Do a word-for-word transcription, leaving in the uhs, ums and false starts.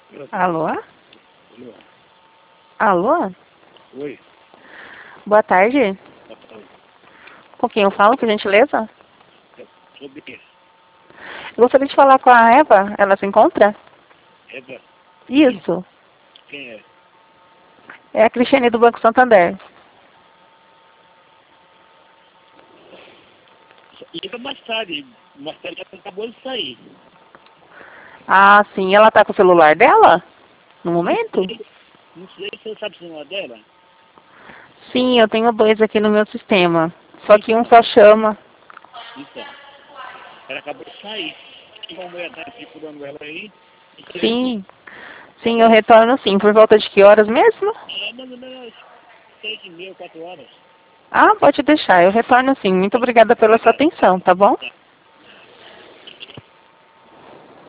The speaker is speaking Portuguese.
Alô? Alô? Alô? Oi? Boa tarde. Boa tarde. Com quem eu falo, por gentileza? É sobre quê? Eu gostaria de falar com a Eva. Ela se encontra? Eva? Isso. Quem é? É a Cristiane do Banco Santander. Liga mais tarde. Mais tarde ela acabou de sair. Ah, sim. Ela tá com o celular dela? No Não momento? sei, não sei se você sabe se não é dela. Sim, eu tenho dois aqui no meu sistema. Só que um só chama. Então, ela acabou de sair. Uma mulher tá procurando ela aí. Sim. Sim, eu retorno sim. Por volta de que horas mesmo? É mais ou menos três e meia, quatro horas. Ah, pode deixar. Eu retorno sim. Muito obrigada pela sua atenção, tá bom?